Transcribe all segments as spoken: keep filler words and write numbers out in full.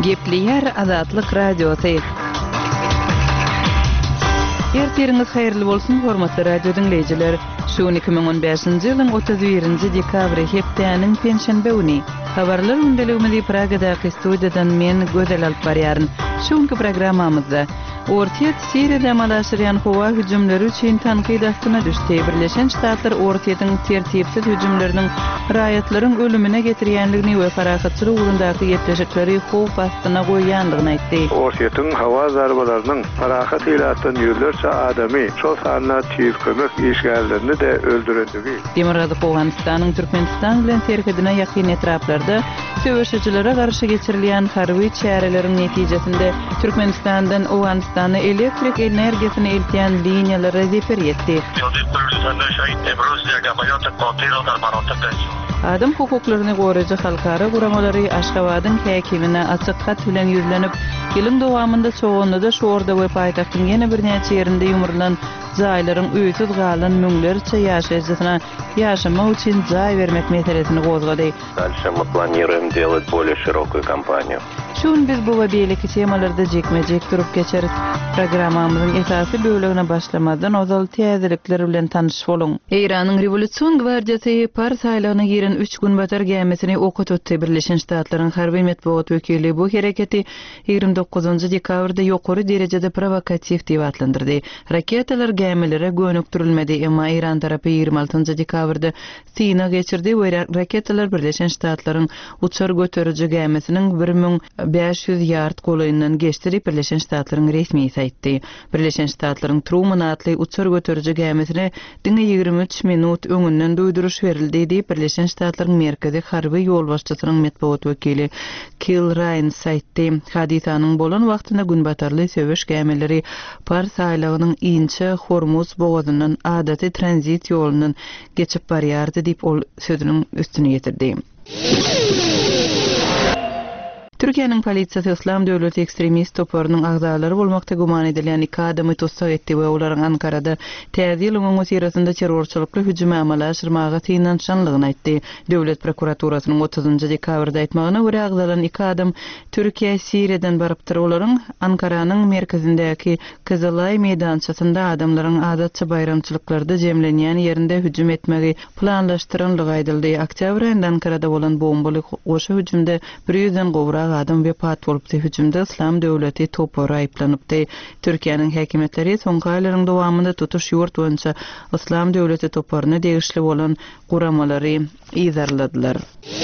Gepleyer Azatlyk Radiosu. Ertiriniz hayırlı bolsun hormatly radio dinleyijiler. Şu iki ming on beşinji ýylyň otuz birinji dekabry hepdeniň penşenbe güni. Habarlar ündeligimizi Pragadaky studiýadan men Gözel alyp barýaryn. Şuňky programmamyzda Ortiýet Siriýede malaşyrýan howa hüjümleri üçin tanqid astyna düşdi. Birleşen Ştatlar Ortiýetiň tertipsiz hüjümleriniň raýatlaryň ölümine getirýänligini we parahatçylyk ugrundaky ýetleşikleri howp astyna goýýanlygyny aýtdy. Ortiýetiň hawa zarbalarynyň parahat ýylatdan ýürlerçe adamy şol sanly çyýyp kömek işgärlerini de öldürendigi. Demirgazyk Owganystanyň Türkmenistan bilen terhidine ýakyn etraplarda söwüşçilere garşy geçirilýän harby çäreleriň netijesinde Türkmenistandan Owganystana elektrik energiýasyny eltýän liniýalary zeper etdi. Adam hukuklaryny goraýjy halkara guramalary Aşgabatyň häkimine açyk hat bilen ýürlenip, ýylyň dowamında çoğunlyda şu orda we paýtagtyň ýene bir näçe ýerinde ýumrulan jaýlaryň öýsüz galan müňlerçe ýaşaýjysyna ýaşamak üçin jaý bermek meselesini gozgady. Дальше мы планируем делать более широкую кампанию. Şun biz bu we beýleki temalarda jekmejek durup geçeriz. Programmamyzyň esasy bölügine başlamadan ozal täzelikler bilen tanyş bolun. Eýranyň Revolýusiýon Gwardiýasy par saýlagyny giren üç gün batar gämesini oku tutdy. Birleşen Ştatlaryň harby medeniýet wekili bu hereketi ýygrimi dokuzunji dekabrda ýokary derejede provokativ diýip atlandyrdy. Raketalar gämelere gönükdirilmedi, emma Iran tarapy ýygrimi altynji dekabrda Sina geçirdi we raketalar Birleşen Ştatlaryň uçar göteriji gämesiniň bir ming beş ýüz ýard golaýyndan geçdirip Birleşen Ştatlaryň resmi saýtdy. Birleşen Ştatlaryň Truman atly uçar göteriji gämesine diňe ýygrimi üç minut öňünden duýduruş berildi diýip Birleşen Ştatlaryň merkezi harby ýol başçysynyň medeniýet wekili Kill Ryan saýtdy. Hadisanyň bolan wagtynda gün batarly söwüş gämeleri par saýlagynyň inçe Hormuz boğazyndan adaty tranzit ýolundan geçip barýardy diýip ol sözüniň üstüne ýetirdi. Türkiýanyň polisiýasy Islam döwleti ekstremist toparynyň agzalary bolmakda guman edilen iki adamy tutsak etdi we olaryň Ankarada täze ýylyň öňüsirasynda terrorçylykly hüjüm amalaşyrmaga synanşanlygyny aýtdy. Döwlet prokuraturasynyň otuzunji dekabrda aýtmagyna görä agzalan iki adam Türkiýe Siriýeden barypdyr. Olaryň Ankaranyň merkezindäki Kızılay meýdançasynda adamlaryň adatçy bayramçylyklarda jemlenýän ýerinde hüjüm etmegi planlaşdyranlygy aýdyldy. Oktyabr aýynda Ankarada bolan bombaly goşa hüjümde bir ýüzden gowrak adam wepat bolupdy. Hüjümde Islam döwleti topary aýplanupdy. Türkiýanyň häkimetleri soňky aýlaryň dowamında tutuş ýurt boýunça Islam döwleti toparyna degişli bolan guramalary ýazarladylar.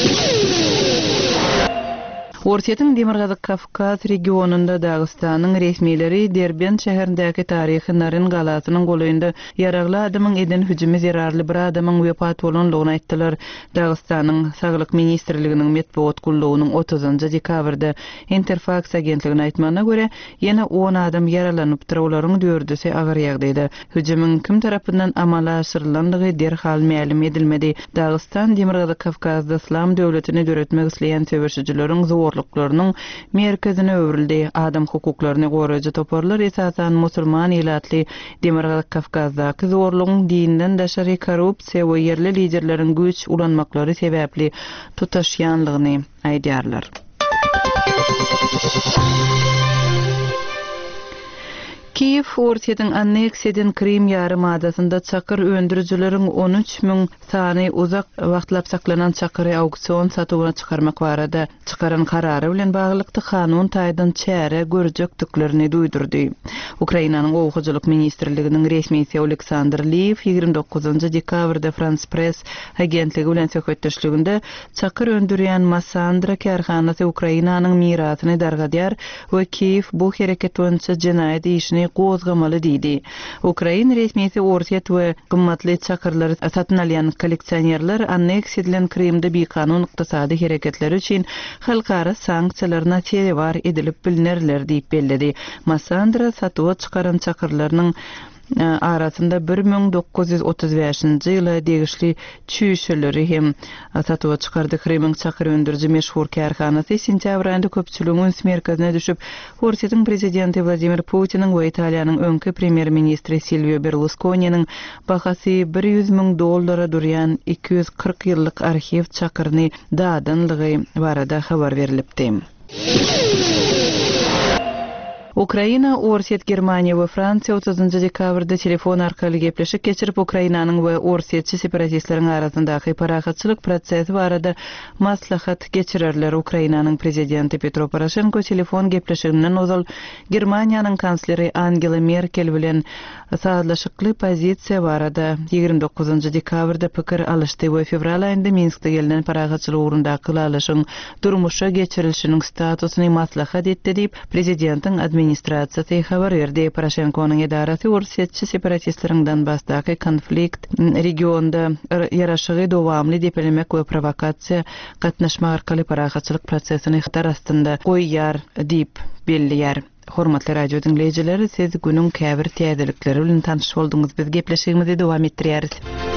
Ortiýetiň Demirgazyk Kafkaz regionunda Dagystanyň resmileri Derbent şäherindäki taryhy Narin galasynyň golaýynda ýaragly adamyň eden hüjümi zerarly bir adamyň wepat bolanlygyny aýtdylar. Dagystanyň Saglyk ministrliginiň medeniýet gullugynyň otuzunji dekabrda Interfax agentligine aýtmagyna görä ýene on adam yaralanypdyr. Olaryň dördüsi agyr ýagdaýda. Hüjümiň kim tarapyndan amala aşyrylanlygy derhal ma'lum edilmedi. Dagestan Demirgazyk Kafkazda Islam döwletini döretmek isleýän söwüşçileriň zorluklarynyň merkezine öwrildi. Adam hukuklaryny goraýjy toparlar esasan musulman ýylatly Demirgazyk Kafkazdaky zorlugyň dinden daşary korrupsiýa we ýerli liderleriň güç ulanmaklary sebäpli tutaşýanlygyny aýdýarlar. Kiýew Ortiýetiň anneksiýadan Krim ýarymadasyna çakyr öndürjüleriň on üç ming sany uzak wagtlap saklanan çakyry auksion satuwyna çykarmak barada çykaran karary bilen baglykdy kanun taýdan çäre görjekdiklerini duýdurdy. Ukrainanyň Owguçylyk ministrliginiň resmiýeti Oleksandr Liev ýygrimi dokuzunji dekabrda France Press agentligi bilen söhbetdeşliginde çakyr öndürýän Massandra karhanasy Ukrainanyň mirasyny dargadýar we Kiýew bu hereket boýunça jenaýat işini gozgamaly diýdi. Ukraina resmiýeti Ortiýet we gymmatly çakyrlary satyn alýan kolleksionerler anneksiýa edilen Krimde bekanun ykdysady hereketleri üçin halkara sanksiýalaryna täwir edilip bilinirler diýip belledi. Massandra satywa çykaran çakyrlarynyň arasında bir ming dokuz yüz otuz beşinji ýyla degişli çüýşeleri hem satywa çykardy. Kreming çakyr öndürji meşhur karhanasy sentyabr aýynda köpçüligiň merkezine düşüp, Ortiýetiň prezidenti Vladimir Putiniň we Italiýanyň öňki premier ministri Silvio Berlusconi'niň bahasy bir yüz ming dollara durýan iki yüz kırk ýyllyk arxiv çakyryny dadanlygy barada habar berilipdi. Ukraina, Orset, Germaniya we Fransiya otuzynjy dekabrda telefon arkaly gepleşik geçirip Ukrainanyň we Orsetçi separatistleriň arasyndaky parahatçylyk prosesi barada maslahat geçirerler. Ukrainanyň prezidenti Petro Poroshenko telefon gepleşiginden ozal Germaniýanyň kansleri Angela Merkel bilen saatlaşykly pozisiýa barada ýygrimi dokuzynjy dekabrda pikir alışdy we fevral aýynda Minskde gelinen parahatçylyk ugrundaky alyşyň durmuşa geçirilişiniň statusyny maslahat etdi diýip prezidentiň administrasiýasy habar berdi. Poroshenkonyň edarasy Orsetçi separatistlerinden basdaky konflikt regionda ýaraşygy dowamly depelemek we provokasiýa gatnaşma arkaly parahatçylyk prosesini ihtar astynda goýýar diýip belliýär. Hormatly radio dinleýijileri, siz günüň käbir täzelikleri bilen tanış bolduňyz. Biz gepleşigimizi dowam etdirýäris.